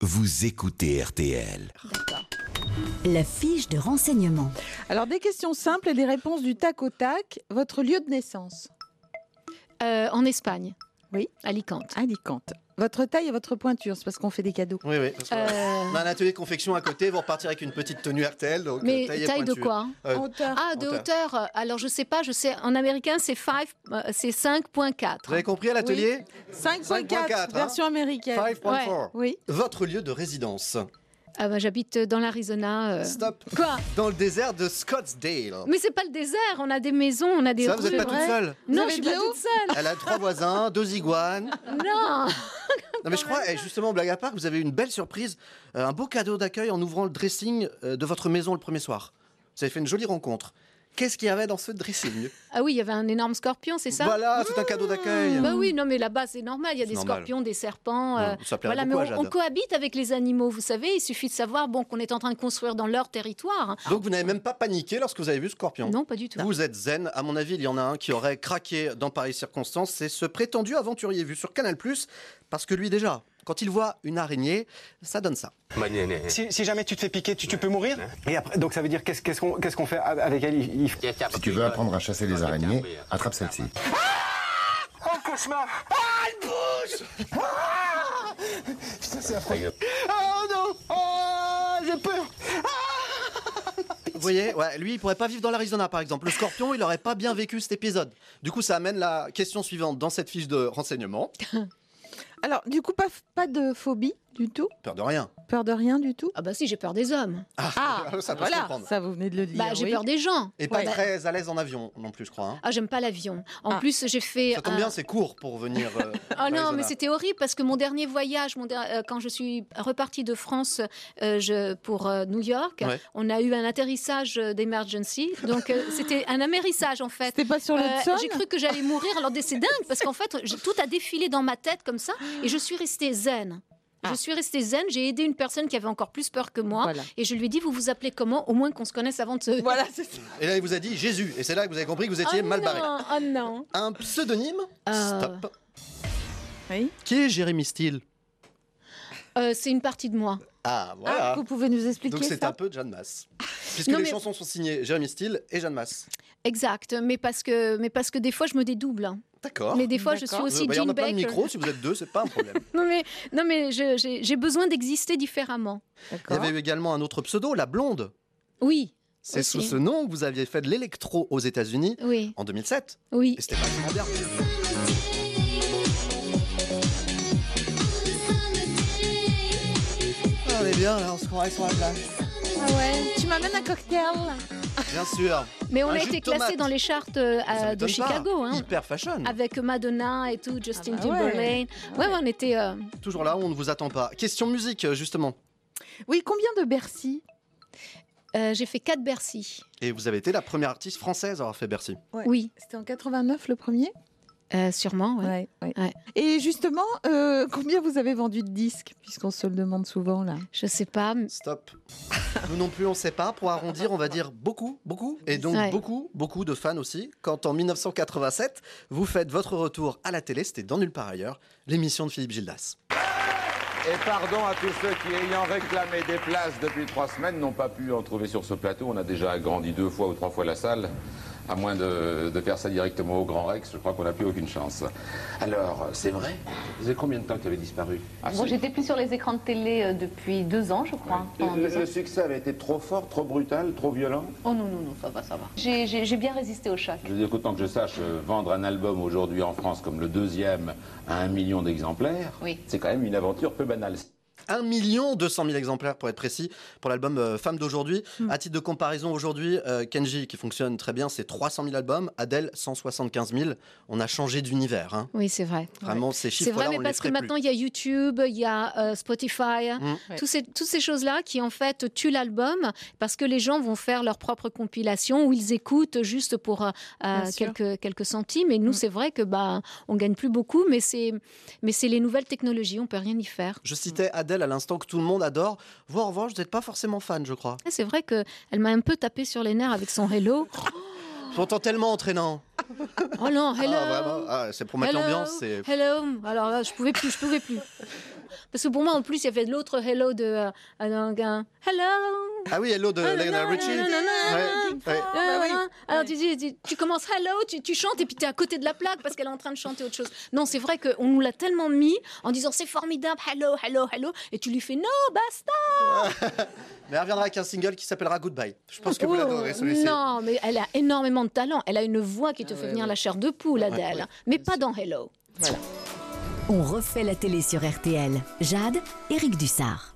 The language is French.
vous écoutez RTL. D'accord. La fiche de renseignement. Alors, des questions simples et des réponses du tac au tac. Votre lieu de naissance? En Espagne. Oui. Alicante. Alicante. Votre taille et votre pointure, c'est parce qu'on fait des cadeaux. Oui, parce qu'on a un atelier de confection à côté, vous repartirez avec une petite tenue RTL. Donc Mais taille de quoi? Hauteur. Ah, de hauteur. Alors, je sais pas, en américain, c'est 5.4. Vous avez compris à l'atelier? 5.4, version américaine. 5.4. Oui. Votre lieu de résidence? J'habite dans l'Arizona. Stop. Quoi? Dans le désert de Scottsdale. Mais c'est pas le désert, on a des maisons, on a des Ça, rues. vous n'êtes pas toute seule? Non, Vous je suis avez pas de toute seule. Elle a 3 voisins, 2 iguanes. Non. Non mais je crois, justement, blague à part, vous avez une belle surprise, un beau cadeau d'accueil en ouvrant le dressing de votre maison le premier soir. Vous avez fait une jolie rencontre. Qu'est-ce qu'il y avait dans ce dressing? Ah oui, il y avait un énorme scorpion, c'est ça? Voilà, c'est un cadeau d'accueil. Bah oui, non mais là-bas c'est normal, il y a des normal. scorpions, des serpents. Ça plairait Voilà, mais beaucoup à Jade. on cohabite avec les animaux, vous savez, il suffit de savoir qu'on est en train de construire dans leur territoire. Donc vous n'avez même pas paniqué lorsque vous avez vu ce scorpion? Non, pas du tout. Vous êtes zen. À mon avis, il y en a un qui aurait craqué dans pareilles circonstances. C'est ce prétendu aventurier vu sur Canal+, parce que lui déjà, quand il voit une araignée, ça donne ça. Si jamais tu te fais piquer, tu peux mourir. Et après, donc ça veut dire qu'est-ce qu'on fait avec elle? Si tu veux apprendre à chasser les araignées, attrape celle-ci. Oh, cauchemar! Ah, elle bouge! Ah putain, c'est affreux. Oh non! Oh, j'ai peur! Vous voyez, ouais, lui, il pourrait pas vivre dans l'Arizona, par exemple. Le scorpion, il aurait pas bien vécu cet épisode. Du coup, ça amène la question suivante dans cette fiche de renseignement. Alors, du coup, pas de phobie du tout? Peur de rien. Peur de rien du tout? Ah bah si, j'ai peur des hommes. Ça peut se Voilà, comprendre. ça vous venez de le dire. Bah j'ai oui. peur des gens. Et pas Ouais. très à l'aise en avion non plus, je crois. Hein. Ah, j'aime pas l'avion. En plus, j'ai fait... Ça tombe bien, c'est court pour venir. Ah non, d'Arizona. mais c'était horrible parce que mon dernier voyage, quand je suis repartie de France pour New York, Ouais. on a eu un atterrissage d'emergency. Donc c'était un amérissage en fait. C'était pas sur le sol? J'ai cru que j'allais mourir. Alors c'est dingue parce qu'en fait, tout a défilé dans ma tête comme ça et je suis restée zen. Je suis restée zen, j'ai aidé une personne qui avait encore plus peur que moi Voilà. et je lui ai dit, vous vous appelez comment? Au moins qu'on se connaisse avant de se... Voilà, c'est ça. Et là, il vous a dit Jésus. Et c'est là que vous avez compris que vous étiez mal barré. Oh non. Un pseudonyme? Stop. Oui. Qui est Jérémy Steele? C'est une partie de moi. Ah, voilà. Ah, vous pouvez nous expliquer Donc c'est ça? un peu Jeanne Masse. Puisque Non, les mais- chansons sont signées Jérémy Steele et Jeanne Masse. Exact, mais parce que des fois je me dédouble. Hein. D'accord. Mais des fois je suis D'accord. aussi Il y en Jean a plein de Beck. micros, si vous êtes deux, c'est pas un problème. Non mais j'ai besoin d'exister différemment. Il y D'accord. avait également un autre pseudo, la Blonde. Oui. C'est Aussi. sous ce nom que vous aviez fait de l'électro aux États-Unis Oui. en 2007. Oui. Et c'était vachement bien. Ah, on est bien là, on se croirait sur la plage. Ah ouais. Tu m'amènes un cocktail? Bien sûr. Mais on Un a jus été de tomate. classé dans les charts Ça de m'étonne Chicago, pas. hein, Hyper fashion. avec Madonna et tout, Justin Ah bah ouais. Timberlake. Ouais, on était. Toujours là où on ne vous attend pas. Question musique, justement. Oui, combien de Bercy? J'ai fait 4 Bercy. Et vous avez été la première artiste française à avoir fait Bercy. Ouais. Oui. C'était en 89 le premier? Sûrement, ouais. Ouais. Et justement, combien vous avez vendu de disques? Puisqu'on se le demande souvent là. Je sais pas. Stop. Nous non plus, on ne sait pas. Pour arrondir, on va dire beaucoup, beaucoup. Et donc Ouais. beaucoup, beaucoup de fans aussi. Quand en 1987, vous faites votre retour à la télé, c'était dans Nulle part ailleurs, l'émission de Philippe Gildas. Et pardon à tous ceux qui, ayant réclamé des places depuis 3 semaines, n'ont pas pu en trouver sur ce plateau. On a déjà agrandi 2 fois ou 3 fois la salle. À moins de faire ça directement au Grand Rex, je crois qu'on n'a plus aucune chance. Alors, c'est vrai? Ça faisait combien de temps que tu avais disparu? Si. J'étais plus sur les écrans de télé depuis 2 ans, je crois. Pendant 2 ans. Le succès avait été trop fort, trop brutal, trop violent? Oh non, ça va. J'ai bien résisté au choc. Je veux dire qu'autant que je sache, vendre un album aujourd'hui en France comme le 2e à 1 million d'exemplaires, Oui. c'est quand même une aventure peu banale. 1 200 000 exemplaires pour être précis pour l'album Femme d'aujourd'hui. À titre de comparaison, aujourd'hui, Kenji qui fonctionne très bien, c'est 300 000 albums. Adèle, 175 000. On a changé d'univers. Hein. Oui, c'est vrai. Vraiment, ces C'est chiffres-là, vrai, on mais les parce que ferait maintenant il y a YouTube, il y a Spotify, toutes ces choses-là qui en fait tuent l'album parce que les gens vont faire leur propre compilation où ils écoutent juste pour sûr. quelques centimes. Et nous, c'est vrai que on gagne plus beaucoup, mais c'est les nouvelles technologies, on peut rien y faire. Je citais Adèle à l'instant que tout le monde adore. Vous, en revanche, vous n'êtes pas forcément fan, je crois. Et c'est vrai que elle m'a un peu tapé sur les nerfs avec son Hello. Pourtant tellement entraînant. Oh non, Hello. Ah, vraiment. Ah, c'est pour mettre Hello, l'ambiance. C'est... Hello. Alors là, je pouvais plus. Parce que pour moi, en plus, il y avait l'autre Hello de Hello. Ah oui, Hello de Lionel Richie. Alors tu commences Hello, tu chantes et puis tu es à côté de la plaque parce qu'elle est en train de chanter autre chose. Non, c'est vrai qu'on nous l'a tellement mis en disant c'est formidable, Hello, Hello, Hello, et tu lui fais non, basta. Mais elle reviendra avec un single qui s'appellera Goodbye. Je pense que vous l'adorez celui-ci. Non, mais elle a énormément de talent. Elle a une voix qui te fait venir la chair de poule, Adèle. Mais pas dans Hello. Voilà. On refait la télé sur RTL. Jade, Éric Dussard.